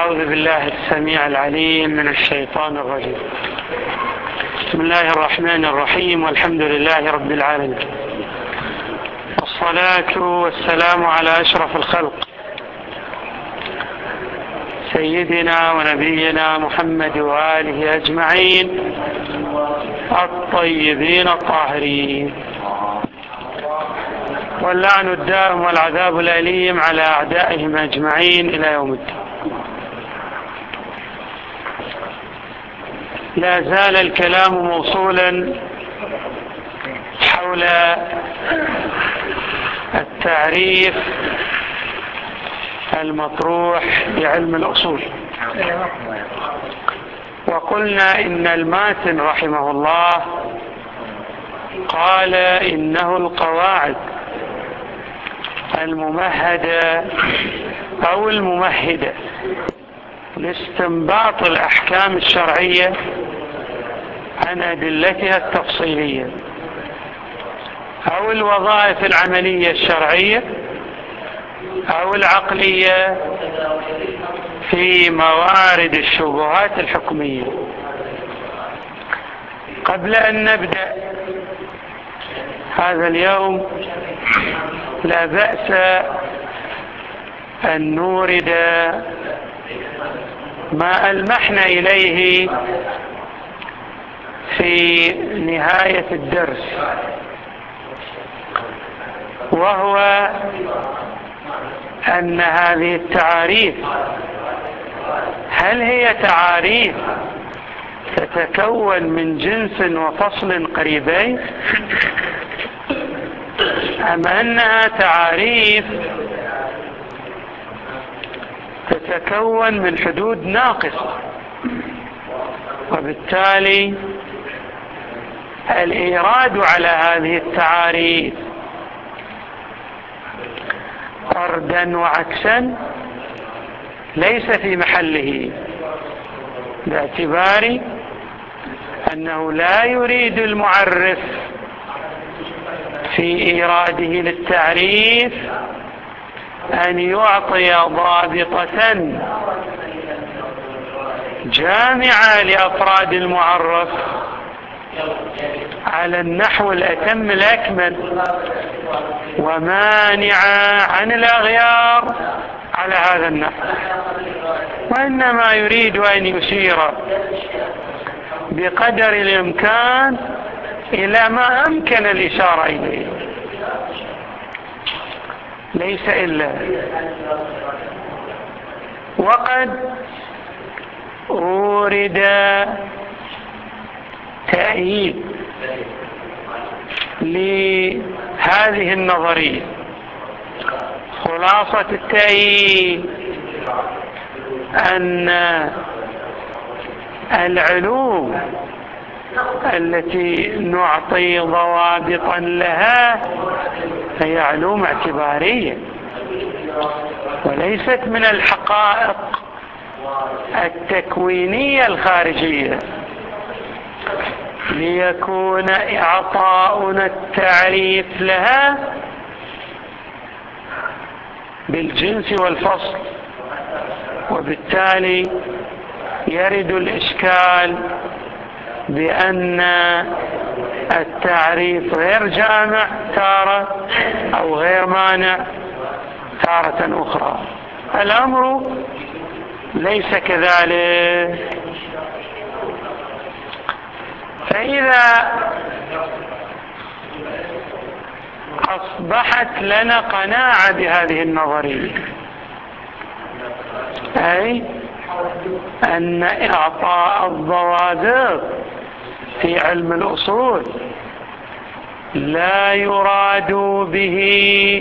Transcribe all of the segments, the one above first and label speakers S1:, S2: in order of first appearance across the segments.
S1: أعوذ بالله السميع العليم من الشيطان الرجيم. بسم الله الرحمن الرحيم، والحمد لله رب العالمين، والصلاة والسلام على أشرف الخلق سيدنا ونبينا محمد وآله أجمعين الطيبين الطاهرين، واللعن الدائم والعذاب الأليم على أعدائهم أجمعين إلى يوم الدين. لا زال الكلام موصولا حول التعريف المطروح بعلم الأصول، وقلنا إن الماتن رحمه الله قال إنه القواعد الممهدة أو الممهدة لاستنباط الأحكام الشرعية عن أدلتها التفصيلية، أو الوظائف العملية الشرعية أو العقلية في موارد الشبهات الحكمية. قبل أن نبدأ هذا اليوم لا بأس أن نورد ما ألمحنا إليه في نهاية الدرس، وهو أن هذه التعاريف هل هي تعاريف تتكون من جنس وفصل قريبين، أم أنها تعاريف تتكون من حدود ناقصة، وبالتالي الإيراد على هذه التعاريف فردا وعكسا ليس في محله، باعتبار أنه لا يريد المعرف في إيراده للتعريف أن يعطي ضابطة جامعة لأفراد المعرف على النحو الأتم الأكمل، ومانعة عن الأغيار على هذا النحو، وإنما يريد أن يشير بقدر الإمكان إلى ما أمكن الإشارة إليه، ليس إلا. وقد أورد تأييد لهذه النظرية. خلاصة التأييد أن العلوم التي نعطي ضوابطا لها هي علوم اعتبارية وليست من الحقائق التكوينية الخارجية، ليكون إعطاؤنا التعريف لها بالجنس والفصل، وبالتالي يرد الإشكال بأن التعريف غير جامع تارة أو غير مانع تارة أخرى. الأمر ليس كذلك. فإذا أصبحت لنا قناعة بهذه النظرية، أي أن إعطاء الضوابط في علم الأصول لا يراد به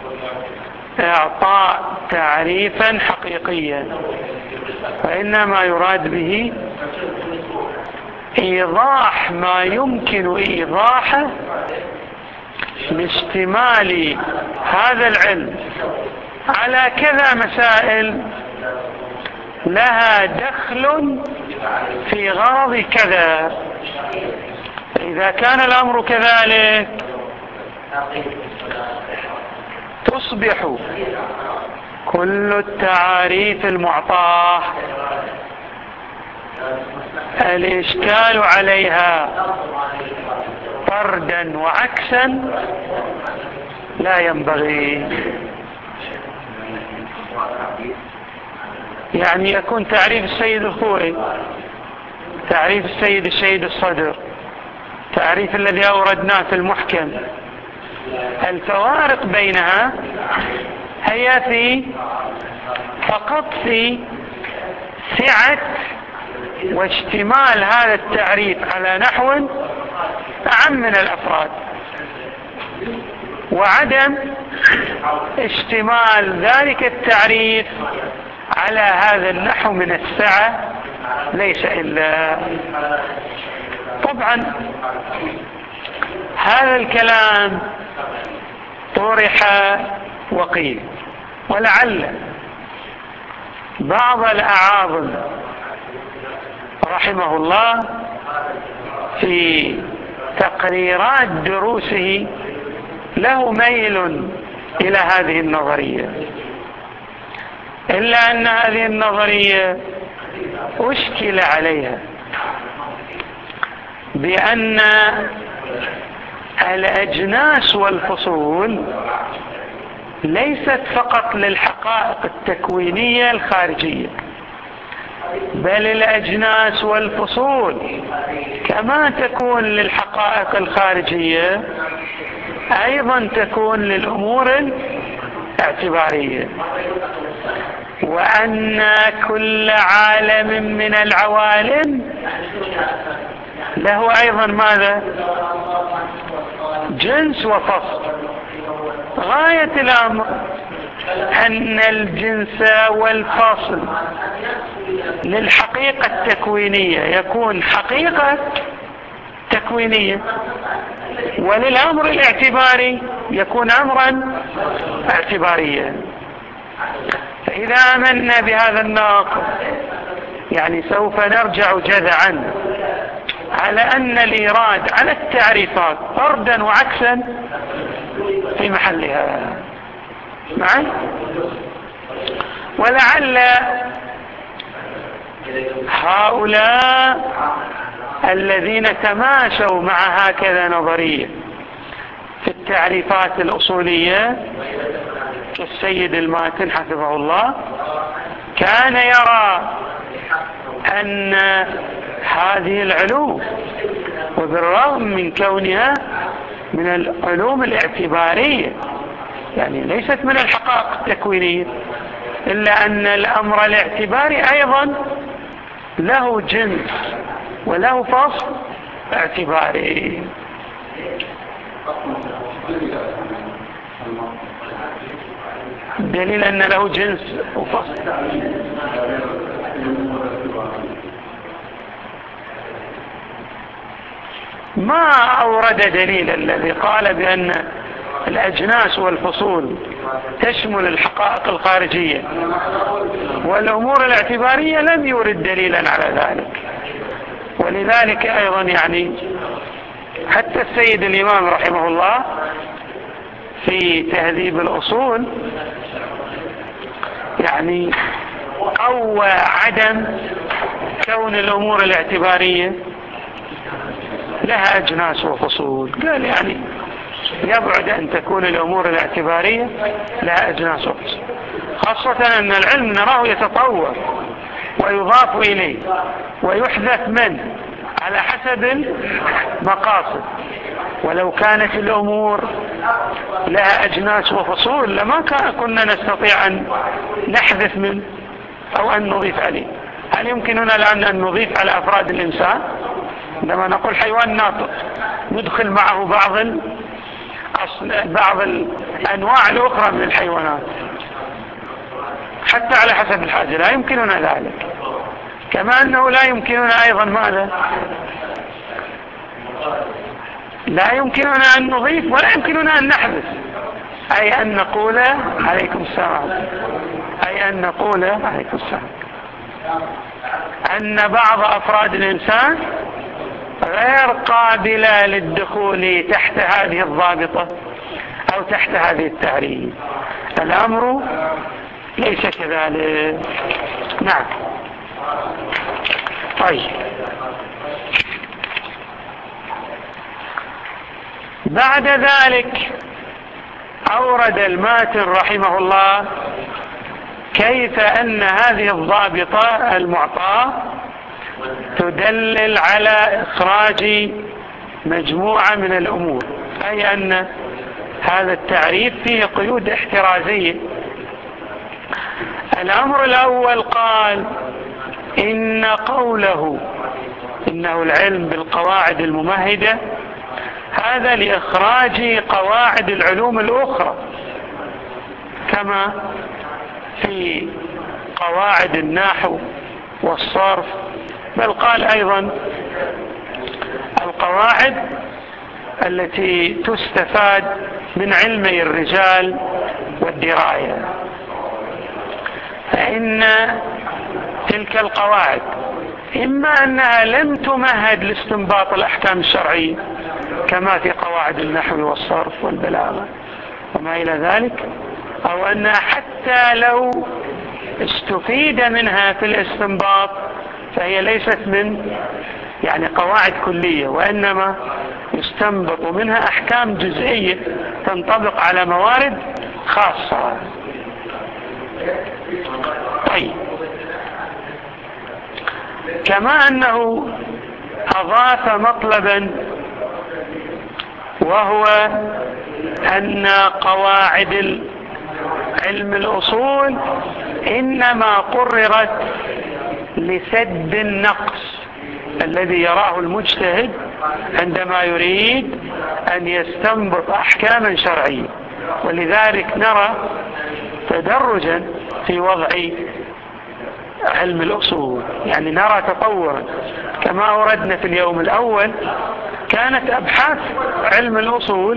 S1: إعطاء تعريفا حقيقيا، وإنما يراد به إيضاح ما يمكن إيضاحه لاشتمال هذا العلم على كذا مسائل لها دخل في غرض كذا. إذا كان الأمر كذلك تصبح كل التعاريف المعطاة الإشكال عليها طردا وعكسا لا ينبغي. يعني يكون تعريف السيد الخوئي، تعريف السيد الشهيد الصدر، تعريف الذي أوردناه في المحكم، الفوارق بينها هي فقط في سعة واشتمال هذا التعريف على نحو أعم من الأفراد، وعدم اشتمال ذلك التعريف على هذا النحو من السعة ليس إلا. طبعا هذا الكلام طرح وقيل، ولعل بعض الأعاظم رحمه الله في تقريرات دروسه له ميل إلى هذه النظرية، إلا أن هذه النظرية أشكل عليها بأن الأجناس والفصول ليست فقط للحقائق التكوينية الخارجية، بل الأجناس والفصول كما تكون للحقائق الخارجية أيضا تكون للأمور الاعتبارية، وأن كل عالم من العوالم له أيضا ماذا؟ جنس وفصل. غاية الأمر أن الجنس والفصل للحقيقة التكوينية يكون حقيقة تكوينية، وللأمر الاعتباري يكون أمرا اعتباريا. فإذا آمنا بهذا الناقض يعني سوف نرجع جذعا على أن الإيراد على التعريفات طردا وعكسا في محلها معا. ولعل هؤلاء الذين تماشوا مع هكذا نظرية في التعريفات الأصولية كالسيد الماتن حفظه الله كان يرى أن هذه العلوم وبالرغم من كونها من العلوم الاعتبارية يعني ليست من الحقائق التكوينية، إلا أن الأمر الاعتباري أيضا له جنس وله فصل اعتباري. دليل أن له جنس وفصل ما أورد دليل الذي قال بأن الأجناس والفصول تشمل الحقائق الخارجية والأمور الاعتبارية، لم يورد دليلا على ذلك. ولذلك أيضا يعني حتى السيد الإمام رحمه الله في تهذيب الأصول يعني قوى عدم كون الأمور الاعتبارية لها أجناس وفصول، قال يعني يبعد أن تكون الأمور الاعتبارية لها أجناس وفصول، خاصة أن العلم نراه يتطور ويضاف إليه ويحدث منه على حسب المقاصد. ولو كانت الأمور لها أجناس وفصول لما كنا نستطيع أن نحذف منه أو أن نضيف عليه. هل يمكننا الآن أن نضيف على أفراد الإنسان؟ عندما نقول حيوان ناطق ندخل معه بعض الأنواع الأخرى من الحيوانات حتى على حسب الحاجة، لا يمكننا ذلك. كما أنه لا يمكننا أيضا ماذا؟ لا يمكننا أن نضيف ولا يمكننا أن نحذف، أي أن نقول عليكم السلام، أي أن نقول عليكم السلام أن بعض أفراد الإنسان غير قابلة للدخول تحت هذه الضابطة أو تحت هذه التعريف. الأمر ليس كذلك. نعم. طيب، بعد ذلك أورد الماتن رحمه الله كيف أن هذه الضابطة المعطاة تدلل على إخراج مجموعة من الأمور، أي أن هذا التعريف فيه قيود احترازية. الأمر الأول قال إن قوله إنه العلم بالقواعد الممهدة هذا لإخراج قواعد العلوم الأخرى كما في قواعد النحو والصرف، بل قال أيضا القواعد التي تستفاد من علمي الرجال والدراية، فإن تلك القواعد إما أنها لم تمهد لاستنباط الأحكام الشرعية كما في قواعد النحو والصرف والبلاغة وما إلى ذلك، أو أنها حتى لو استفيد منها في الاستنباط فهي ليست من قواعد كلية، وإنما يستنبط منها أحكام جزئية تنطبق على موارد خاصة. طيب، كما أنه أضاف مطلبا وهو أن قواعد علم الأصول إنما قررت لسد النقص الذي يراه المجتهد عندما يريد أن يستنبط أحكاما شرعية، ولذلك نرى تدرجا في وضع علم الأصول، نرى تطورا. كما أوردنا في اليوم الأول كانت أبحاث علم الأصول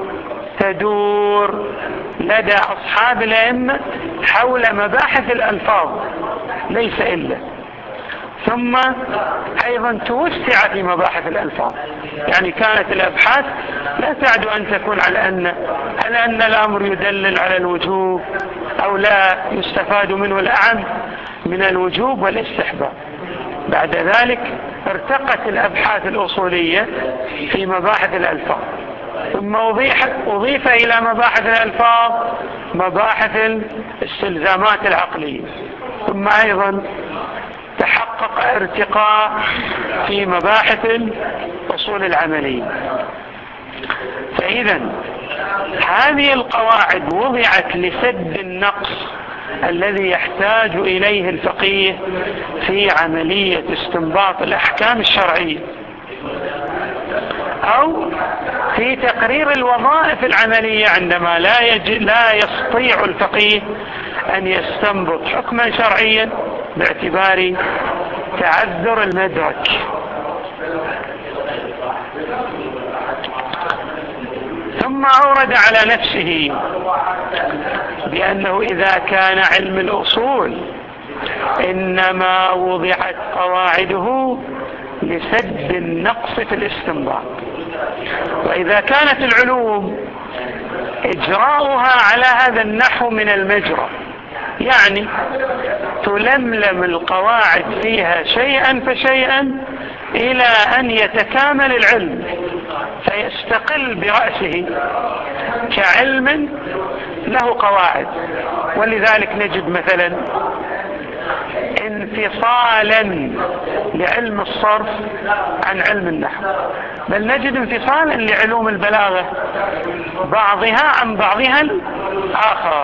S1: تدور لدى أصحاب الأئمة حول مباحث الألفاظ ليس إلا، ثم أيضا توسع في مباحث الألفاظ. كانت الأبحاث لا تعد أن تكون على أن الأمر يدلل على الوجوب أو لا يستفاد منه الأعم من الوجوب والاستحباب. بعد ذلك ارتقت الأبحاث الأصولية في مباحث الألفاظ، ثم أضيف إلى مباحث الألفاظ مباحث الاستلزامات العقلية، ثم أيضا تحقق ارتقاء في مباحث الأصول العملية. فإذا هذه القواعد وضعت لسد النقص الذي يحتاج إليه الفقيه في عملية استنباط الأحكام الشرعية أو في تقرير الوظائف العملية عندما لا يستطيع الفقيه أن يستنبط حكما شرعيا باعتبار تعذر المدرك. ثم أورد على نفسه بأنه إذا كان علم الأصول إنما وضعت قواعده لسد النقص في الاستنباط، وإذا كانت العلوم إجراؤها على هذا النحو من المجرى، تلملم القواعد فيها شيئا فشيئا إلى أن يتكامل العلم فيستقل برأسه كعلم له قواعد. ولذلك نجد مثلا انفصالا لعلم الصرف عن علم النحو، بل نجد انفصالا لعلوم البلاغة بعضها عن بعضها الآخر.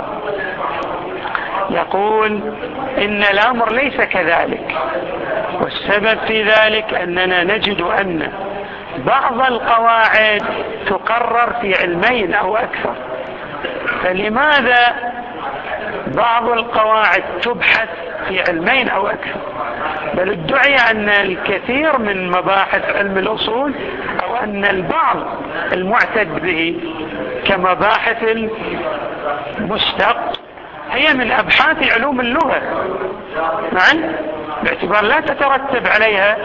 S1: يقول إن الأمر ليس كذلك، والسبب في ذلك أننا نجد أن بعض القواعد تقرر في علمين أو أكثر. فلماذا بعض القواعد تبحث في علمين أو أكثر؟ بل ادعي أن الكثير من مباحث علم الأصول أو أن البعض المعتد به كمباحث المشتق هي من أبحاث علوم اللغة معا، باعتبار لا تترتب عليها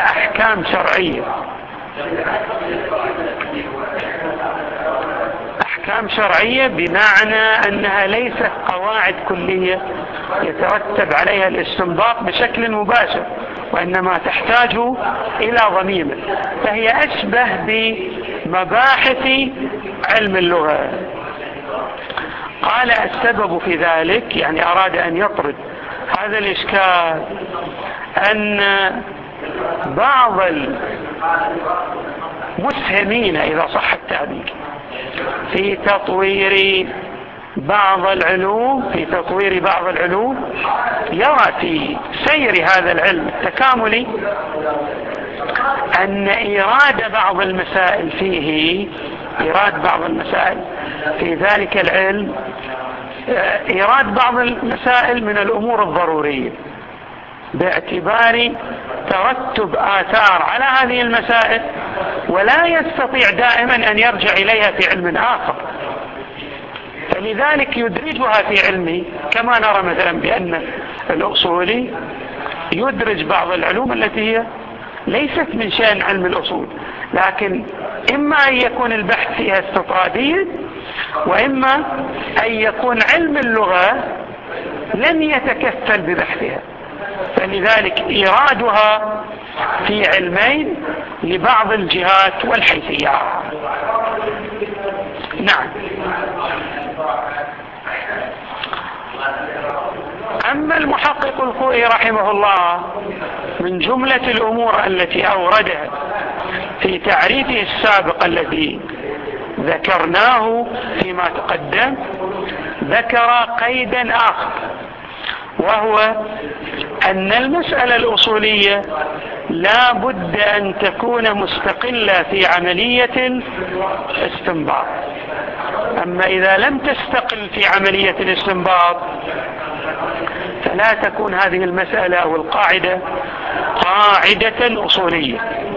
S1: أحكام أحكام شرعية بمعنى أنها ليست قواعد كلية يترتب عليها الاستنباط بشكل مباشر، وإنما تحتاج إلى ضميمة، فهي أشبه بمباحث علم اللغة. قال السبب في ذلك، يعني أراد أن يطرد هذا الإشكال، أن بعض المسهمين إذا صح التعبير في تطوير بعض العلوم يرى في سير هذا العلم التكاملي أن إيراد بعض المسائل في ذلك العلم إيراد بعض المسائل من الأمور الضرورية باعتبار ترتب آثار على هذه المسائل، ولا يستطيع دائما أن يرجع إليها في علم آخر، فلذلك يدرجها في علمه. كما نرى مثلا بأن الأصولي يدرج بعض العلوم التي هي ليست من شأن علم الأصول، لكن إما أن يكون البحث فيها استطراديا، وإما أن يكون علم اللغة لم يتكفل ببحثها، فلذلك إيرادها في علمين لبعض الجهات والحيثيات. نعم. أما المحقق الخوئي رحمه الله من جملة الأمور التي أوردها في تعريفه السابق الذي ذكرناه فيما تقدم، ذكر قيدا آخر، وهو أن المسألة الأصولية لا بد أن تكون مستقلة في عملية استنباط. أما إذا لم تستقل في عملية الاستنباط فلا تكون هذه المسألة أو القاعدة قاعدة أصولية.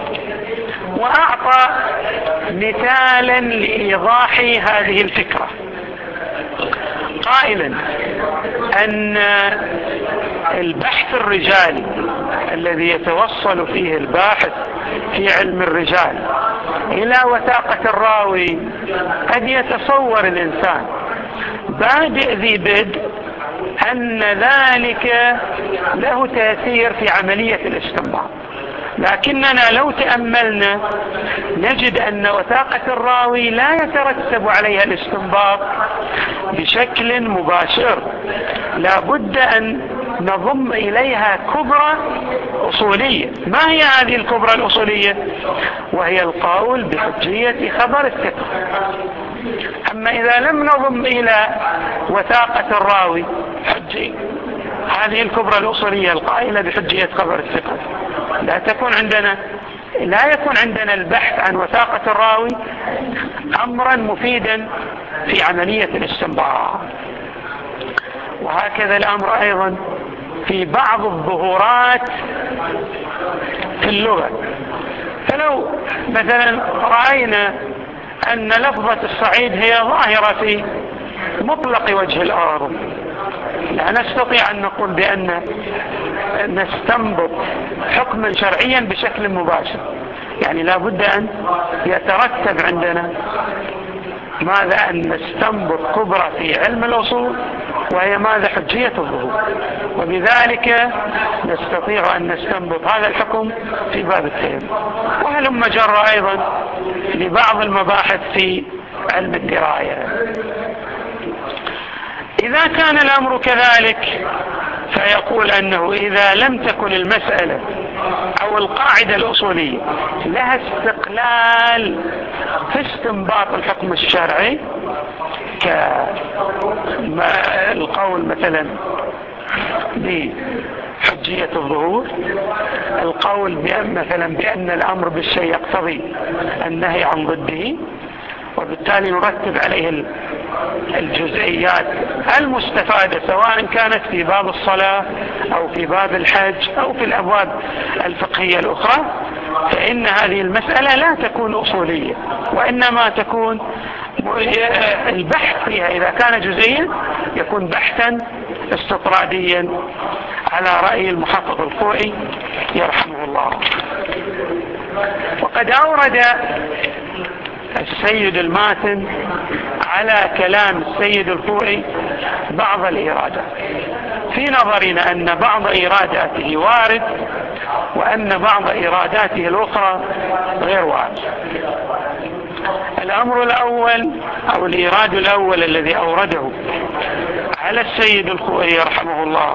S1: وأعطى مثالا لإيضاح هذه الفكرة قائلا أن البحث الرجالي الذي يتوصل فيه الباحث في علم الرجال إلى وثاقة الراوي، قد يتصور الإنسان بادئ ذي بدء أن ذلك له تأثير في عملية الاستنباط، لكننا لو تأملنا نجد أن وثاقة الراوي لا يترتب عليها الاستنباط بشكل مباشر، لا بد أن نضم إليها كبرى أصولية. ما هي هذه الكبرى الأصولية؟ وهي القول بحجية خبر الثقة. أما إذا لم نضم إلى وثاقة الراوي هذه الكبرى الأصولية القائلة بحجية خبر الثقة، لا يكون عندنا البحث عن وثاقة الراوي أمرا مفيدا في عملية الاستنباط. وهكذا الأمر أيضا في بعض الظهورات في اللغة. فلو مثلا رأينا أن لفظة الصعيد هي ظاهرة في مطلق وجه الأرض، لا نستطيع أن نقول بأن نستنبط حكما شرعيا بشكل مباشر، يعني لا بد أن يترتب عندنا ماذا؟ أن نستنبط كبرى في علم الأصول، وهي ماذا؟ حجية الظهور، وبذلك نستطيع أن نستنبط هذا الحكم في باب التيمم. وهلم جرى أيضا لبعض المباحث في علم الدراية. إذا كان الأمر كذلك فيقول أنه إذا لم تكن المسألة أو القاعدة الأصولية لها استقلال في استنباط الحكم الشرعي، كالقول مثلا بحجية الظهور، القول مثلا بأن الأمر بالشيء يقتضي النهي عن ضده، وبالتالي نرتب عليه الجزئيات المستفادة سواء كانت في باب الصلاة أو في باب الحج أو في الأبواب الفقهية الأخرى، فإن هذه المسألة لا تكون أصولية، وإنما تكون البحث فيها إذا كان جزئيا يكون بحثا استطراديا على رأي المحقق الخوئي يرحمه الله. وقد أورد السيد الماتن على كلام السيد الخوئي بعض الإيرادات، في نظرنا أن بعض إيراداته وارد وأن بعض إيراداته الأخرى غير وارد. الأمر الأول أو الإيراد الأول الذي أورده على السيد الخوئي رحمه الله،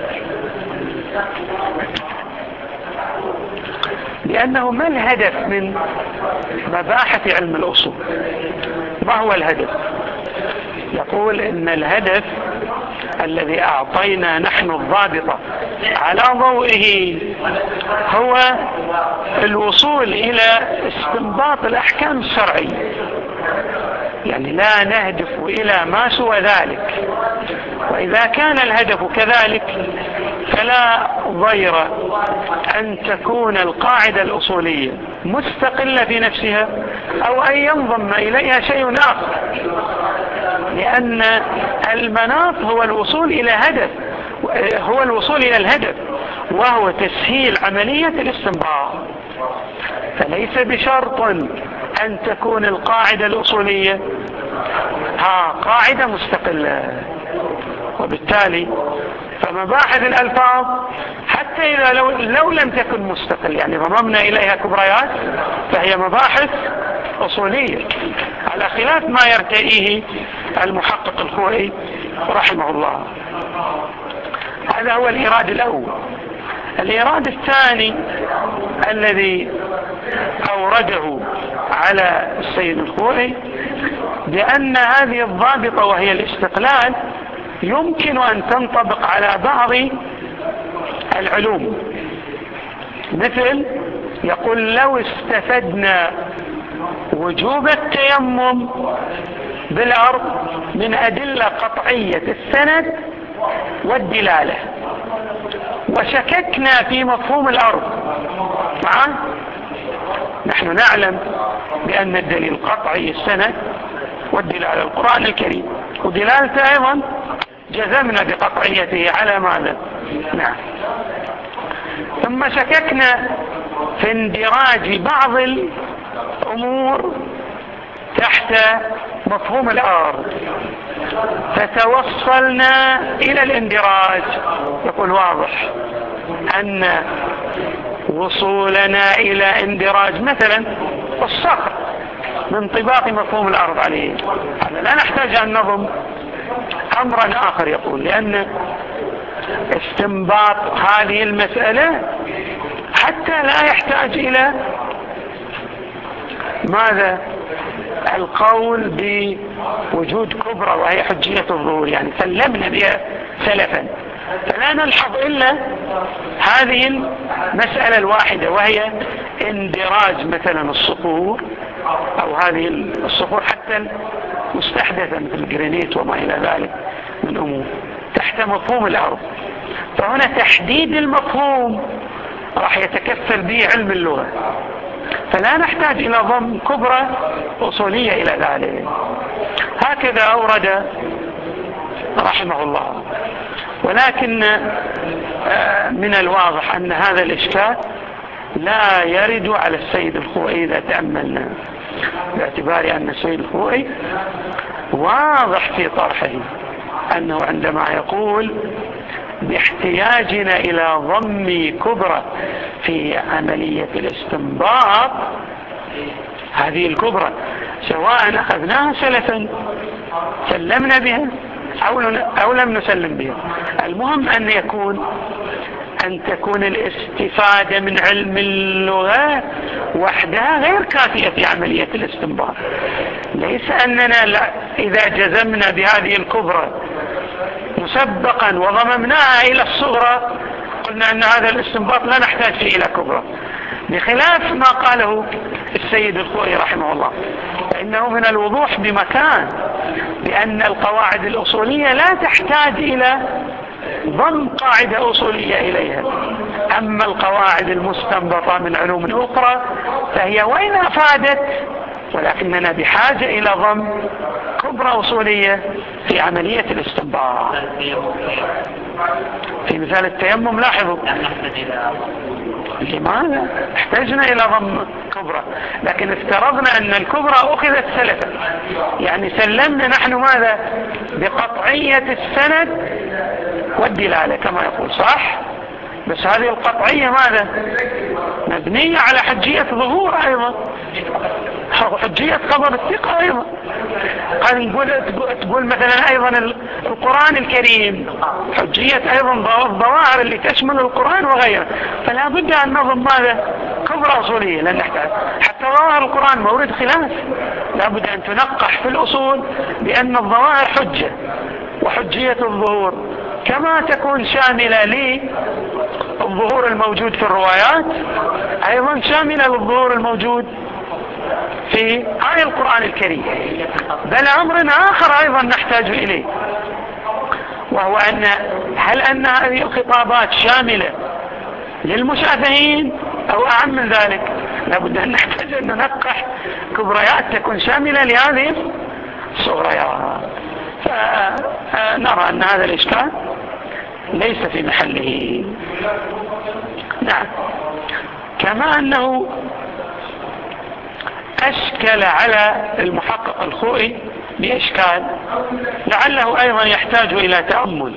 S1: لأنه ما الهدف من مباحث علم الأصول؟ ما هو الهدف؟ يقول إن الهدف الذي أعطينا نحن الضابط على ضوئه هو الوصول إلى استنباط الأحكام الشرعية، يعني لا نهدف إلى ما سوى ذلك. وإذا كان الهدف كذلك فلا ضير أن تكون القاعدة الأصولية مستقلة في نفسها أو أن ينضم إليها شيء آخر، لأن المناط هو الوصول إلى هدف، هو الوصول إلى الهدف وهو تسهيل عملية الاستنباط. فليس بشرط أن تكون القاعدة الأصولية قاعدة مستقلة. وبالتالي فمباحث الألفاظ حتى إذا لو لم تكن مستقل، يعني ضممنا إليها كبريات، فهي مباحث أصولية على خلاف ما يرتئيه المحقق الخوئي رحمه الله. هذا هو الإيراد الأول. الإيراد الثاني الذي أورده على السيد الخوئي بأن هذه الضابطة وهي الاستقلال يمكن أن تنطبق على بعض العلوم، مثل يقول لو استفدنا وجوب التيمم بالأرض من أدلة قطعية السند والدلالة وشككنا في مفهوم الأرض، نحن نعلم بأن الدليل قطعي السند والدلالة القرآن الكريم، ودلالته أيضا جزمنا بقطعيته على ماذا؟ نعم. ثم شككنا في اندراج بعض الأمور تحت مفهوم الأرض فتوصلنا إلى الاندراج. يقول واضح أن وصولنا إلى اندراج مثلا الصخر من طباق مفهوم الأرض عليه، هذا لا نحتاج أن نضم أمرا آخر. يقول لأن استنباط هذه المسألة حتى لا يحتاج إلى ماذا؟ القول بوجود كبرى وهي حجية الظهور، يعني سلمنا بها سلفا، فلا نلحظ إلا هذه المسألة الواحدة وهي اندراج مثلا الصخور أو هذه الصخور حتى مستحدثة مثل الجرانيت وما إلى ذلك من أمور تحت مفهوم الأرض. فهنا تحديد المفهوم راح يتكفل به علم اللغة، فلا نحتاج إلى ضم كبرى أصولية إلى ذلك. هكذا أورد رحمه الله. ولكن من الواضح أن هذا الإشكال لا يرد على السيد الخوئي إذا تأملنا، باعتبار أن السيد الخوئي واضح في طرحه أنه عندما يقول باحتياجنا إلى ضم كبرى في عملية الاستنباط، هذه الكبرى سواء أخذناها سلفا سلمنا بها أو لم نسلم بها، المهم أن تكون الاستفادة من علم اللغة وحدها غير كافية في عملية الاستنباط. ليس أننا إذا جزمنا بهذه الكبرى مسبقا وضممناها إلى الصغرى قلنا أن هذا الاستنباط لا نحتاج فيه إلى كبرى، بخلاف ما قاله السيد الخوئي رحمه الله، فإنه من الوضوح بمكان بأن القواعد الأصولية لا تحتاج إلى ضم قاعدة أصولية إليها. أما القواعد المستنبطة من علوم أخرى فهي وإن أفادت ولكننا بحاجة إلى ضم كبرى أصولية في عملية الاستنباط. في مثال التيمم لاحظوا لماذا؟ احتجنا إلى ضم كبرى، لكن افترضنا أن الكبرى أخذت سلفا، يعني سلمنا نحن ماذا؟ بقطعية السند والدلالة كما يقول، صح؟ بس هذه القطعية ماذا؟ مبنية على حجية ظهور أيضا، حجية خبر الثقة أيضا. قال تقول مثلا أيضا القرآن الكريم حجية أيضا الظواهر اللي تشمل القرآن وغيره، فلا بد أن نظم ماذا؟ كبرى أصولية، لأن نحتاج حتى ظواهر القرآن مورد خلاف، لا بد أن تنقح في الأصول بأن الظواهر حجة، وحجية الظهور كما تكون شاملة للظهور الموجود في الروايات أيضا شاملة للظهور الموجود في آية القرآن الكريم. بل أمر آخر أيضا نحتاج إليه، وهو هل أن هذه الخطابات شاملة للمشافهين أو أعم من ذلك؟ لابد أن نحتاج أن ننقح كبريات تكون شاملة لهذه الصغريات. فنرى أن هذا الإشكال ليس في محله. نعم. كما أنه أشكل على المحقق الخوئي بإشكال لعله أيضا يحتاج إلى تأمل.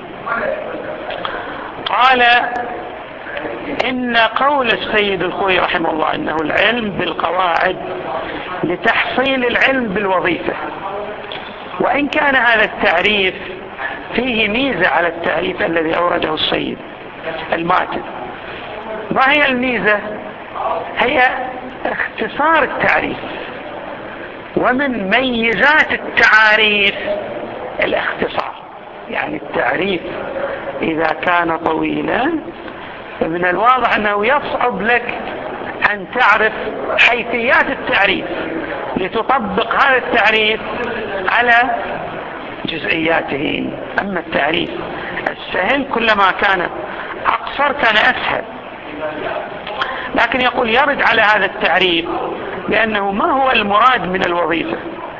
S1: قال إن قول السيد الخوئي رحمه الله إنه العلم بالقواعد لتحصيل العلم بالوظيفة، وإن كان هذا التعريف فيه ميزة على التعريف الذي أورده السيد الماتن. ما هي الميزة؟ هي اختصار التعريف، ومن ميزات التعاريف الاختصار. يعني التعريف إذا كان طويلا فمن الواضح أنه يصعب لك أن تعرف حيثيات التعريف لتطبق هذا التعريف على جزئياته. أما التعريف السهل كلما كان أقصر كان أسهل. لكن يقول يرد على هذا التعريف لأنه ما هو المراد من الوظيفة.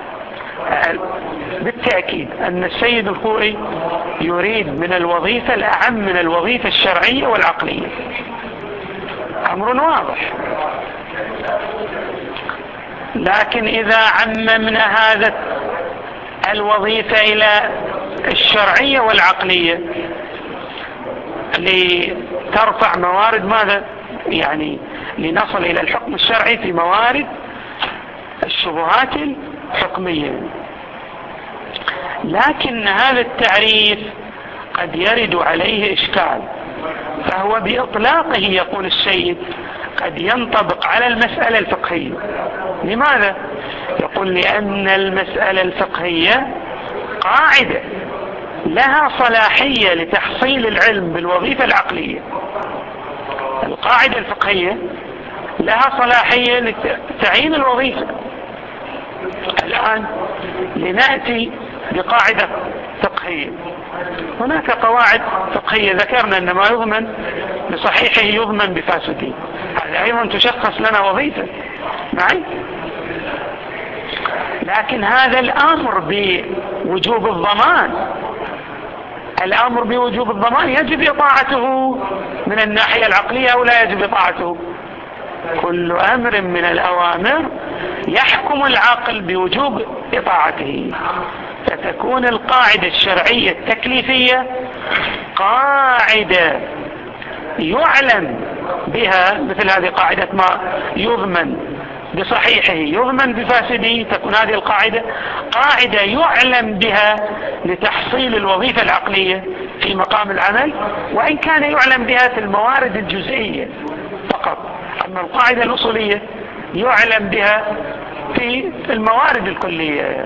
S1: بالتأكيد أن السيد الخوئي يريد من الوظيفة الأعم من الوظيفة الشرعية والعقلية، أمر واضح. لكن إذا عممنا هذا الوظيفة إلى الشرعية والعقلية لترفع موارد ماذا؟ يعني لنصل إلى الحكم الشرعي في موارد الشبهات الحكمية. لكن هذا التعريف قد يرد عليه إشكال، فهو بإطلاقه يقول السيد قد ينطبق على المسألة الفقهية. لماذا؟ يقول لأن المسألة الفقهية قاعدة لها صلاحية لتحصيل العلم بالوظيفة العقلية. القاعدة الفقهية لها صلاحية لتعيين الوظيفة. الآن لنأتي بقاعدة فقهية. هناك قواعد فقهية ذكرنا أن ما يضمن بصحيحه يضمن بفاسده، هذا أيضا تشخص لنا وظيفة معي. لكن هذا الأمر بوجوب الضمان، الأمر بوجوب الضمان يجب إطاعته من الناحية العقلية أو لا يجب إطاعته؟ كل أمر من الأوامر يحكم العقل بوجوب إطاعته، فتكون القاعدة الشرعية التكليفية قاعدة يعلم بها، مثل هذه قاعدة ما يضمن بصحيحه يضمن بفاسده، تكون هذه القاعدة قاعدة يعلم بها لتحصيل الوظيفة العقلية في مقام العمل، وإن كان يعلم بها في الموارد الجزئية فقط. أما القاعدة الأصولية يعلم بها في الموارد الكلية.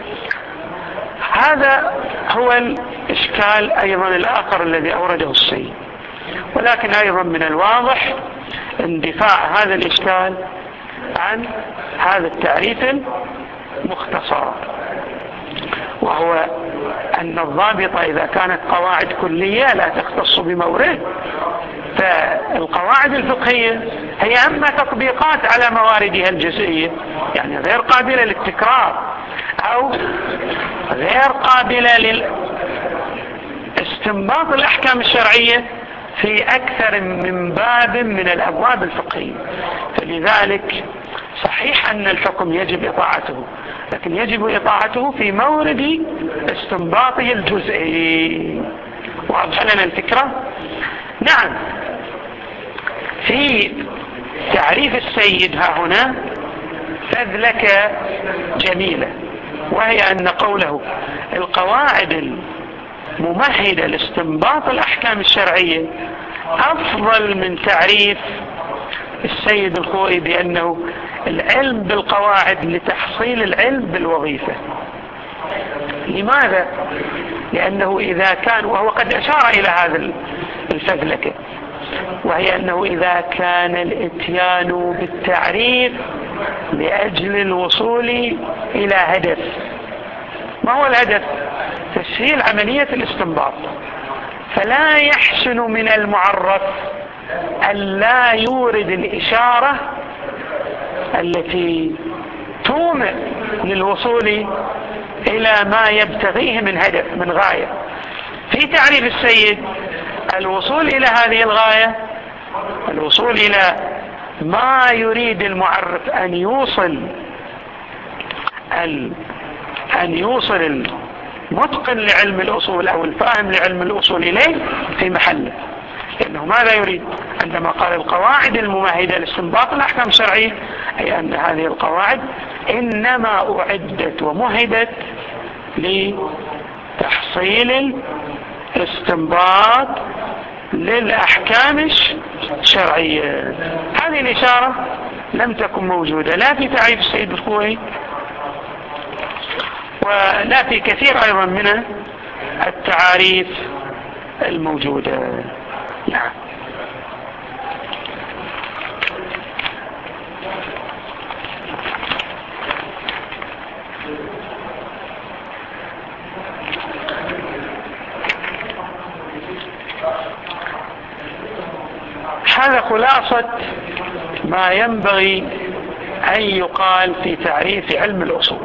S1: هذا هو الإشكال أيضا الآخر الذي أورده السيد. ولكن أيضا من الواضح اندفاع هذا الإشكال عن هذا التعريف المختصر، وهو أن الضابطة إذا كانت قواعد كلية لا تختص بمورد، فالقواعد الفقهية هي أما تطبيقات على مواردها الجزئية، يعني غير قابلة للتكرار أو غير قابلة لاستنباط الأحكام الشرعية في أكثر من باب من الأبواب الفقهية. فلذلك صحيح أن الحكم يجب إطاعته، لكن يجب إطاعته في مورد استنباطه الجزئي. واضح لنا الفكرة؟ نعم. في تعريف السيد ها هنا فذلك جميلة، وهي أن قوله القواعد الممهدة لاستنباط الأحكام الشرعية أفضل من تعريف السيد الخوئي بأنه العلم بالقواعد لتحصيل العلم بالوظيفة. لماذا؟ لأنه إذا كان، وهو قد أشار إلى هذا الفذلكة، وهي أنه إذا كان الإتيان بالتعريف لأجل الوصول إلى هدف، ما هو الهدف؟ تسهيل عملية الاستنباط، فلا يحسن من المعرف ألا يورد الإشارة التي تومئ للوصول إلى ما يبتغيه من هدف، من غاية. في تعريف السيد الوصول إلى هذه الغاية، الوصول إلى ما يريد المعرف أن يوصل المتقن لعلم الأصول أو الفاهم لعلم الأصول إليه في محله. لأنه ماذا يريد عندما قال القواعد الممهدة لاستنباط الأحكام الشرعية؟ أي أن هذه القواعد إنما أعدت ومهدت لتحصيل الاستنباط للأحكام الشرعية. هذه الإشارة لم تكن موجودة لا في تعريف السيد الخوئي ولا في كثير أيضا من التعاريف الموجودة. نعم. هذا خلاصة ما ينبغي أن يقال في تعريف علم الأصول.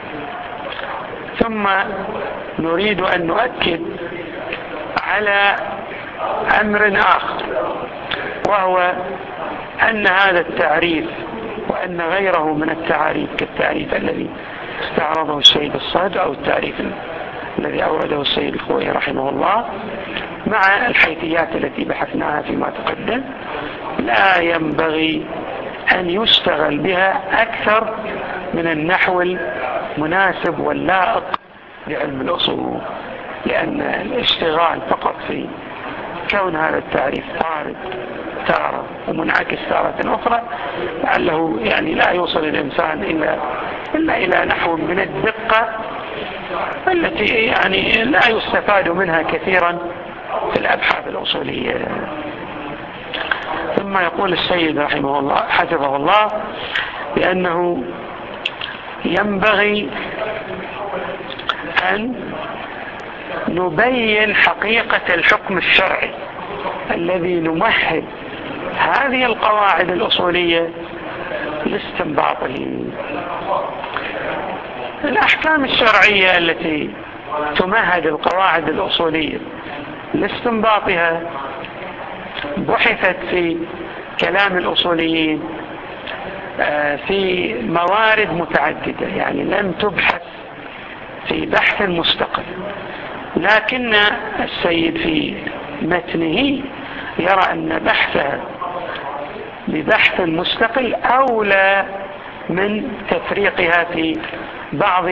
S1: ثم نريد أن نؤكد على أمر آخر، وهو أن هذا التعريف وأن غيره من التعاريف كالتعريف الذي استعرضه السيد الصدر أو التعريف الذي أورده السيد الخوئي رحمه الله، مع الحيثيات التي بحثناها فيما تقدم، لا ينبغي أن يشتغل بها أكثر من النحو المناسب واللائق لعلم الأصول، لأن الاشتغال فقط في كون هذا التعريف طارد تارة ومنعكس تارة أخرى لعله يعني لا يوصل الإنسان إلا إلى نحو من الدقة التي يعني لا يستفاد منها كثيرا في الأبحاث الأصولية. ثم يقول السيد رحمه الله حفظه الله بأنه ينبغي أن نبين حقيقة الحكم الشرعي الذي نمهد هذه القواعد الأصولية لاستنباطه. الأحكام الشرعية التي تمهد القواعد الأصولية لاستنباطها بحثت في كلام الأصوليين في موارد متعددة، يعني لم تبحث في بحث مستقل، لكن السيد في متنه يرى أن بحثها ببحث مستقل أولى من تفريقها في بعض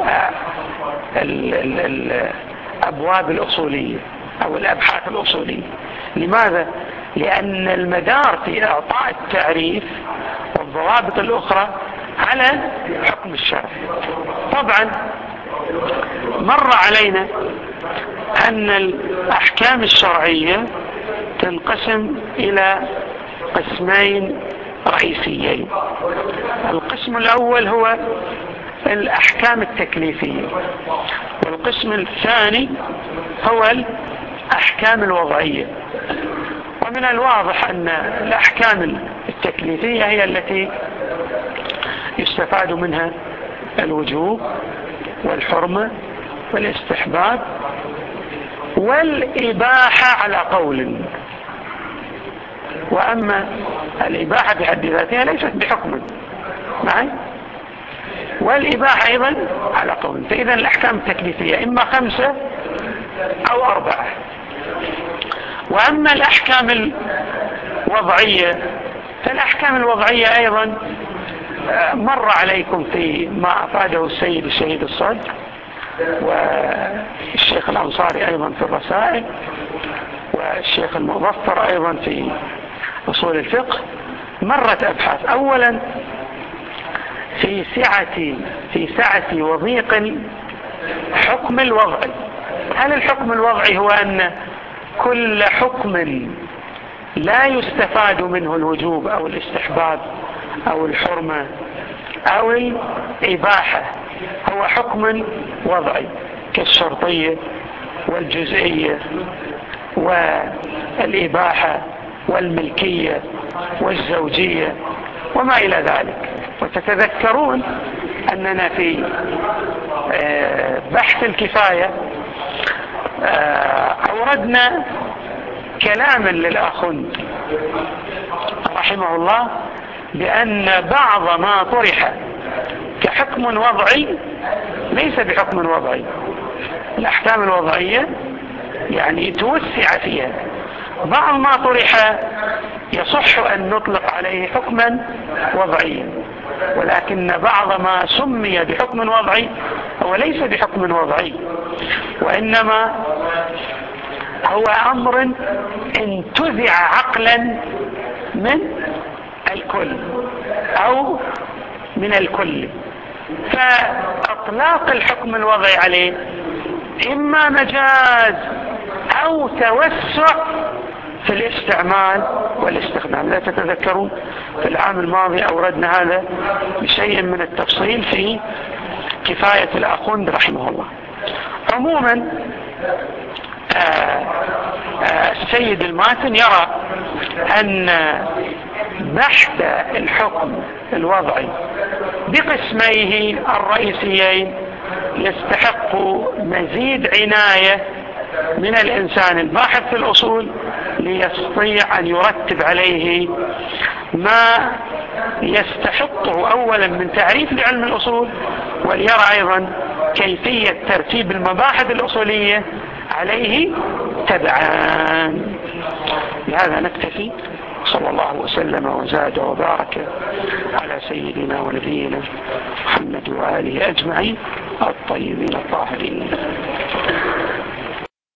S1: الأبواب الأصولية أو الأبحاث الأصولية. لماذا؟ لأن المدار في إعطاء التعريف والضوابط الأخرى على حكم الشرع. طبعا مر علينا أن الأحكام الشرعية تنقسم إلى قسمين رئيسيين. القسم الأول هو الأحكام التكليفية، والقسم الثاني هو الأحكام الوضعية. ومن الواضح أن الأحكام التكليفية هي التي يستفاد منها الوجوب والحرمة والاستحباب والإباحة على قول، وأما الإباحة بحد ذاتها ليست بحكم معي، والإباحة أيضا على قول. فإذا الأحكام التكليفية إما 5 أو 4. وأما الأحكام الوضعية فالأحكام الوضعية أيضا مر عليكم في ما أفاده السيد الشهيد الصدر والشيخ الأنصاري أيضا في الرسائل، والشيخ المظفر أيضا في أصول الفقه. مرت أبحاث أولا في سعة وضيق الحكم الوضعي. هل الحكم الوضعي هو أن كل حكم لا يستفاد منه الوجوب أو الاستحباب أو الحرمة أو الإباحة هو حكم وضعي كالشرطية والجزئية والإباحة والملكية والزوجية وما إلى ذلك؟ وتتذكرون أننا في بحث الكفاية أوردنا كلاما للآخوند رحمه الله بأن بعض ما طرح كحكم وضعي ليس بحكم وضعي. الأحكام الوضعية يعني توسع فيها. بعض ما طرح يصح أن نطلق عليه حكما وضعيا، ولكن بعض ما سمي بحكم وضعي هو ليس بحكم وضعي، وإنما هو أمر انتزع عقلا من الكل أو من الكل. فأطلاق الحكم الوضعي عليه إما مجاز أو توسع في الاستعمال والاستخدام. لا تتذكرون في العام الماضي أوردنا هذا بشيء من التفصيل في كفاية الآخوند رحمه الله. عموما السيد الماتن يرى أن بحث الحكم الوضعي بقسميه الرئيسيين يستحق مزيد عناية من الإنسان الباحث في الأصول ليستطيع أن يرتب عليه ما يستحقه أولا من تعريف لعلم الأصول، وليرى أيضا كيفية ترتيب المباحث الأصولية عليه تبعا. بهذا نكتفي. صلى الله وسلم وزاد وبارك على سيدنا ونبينا محمد وآله أجمعين الطيبين الطاهرين.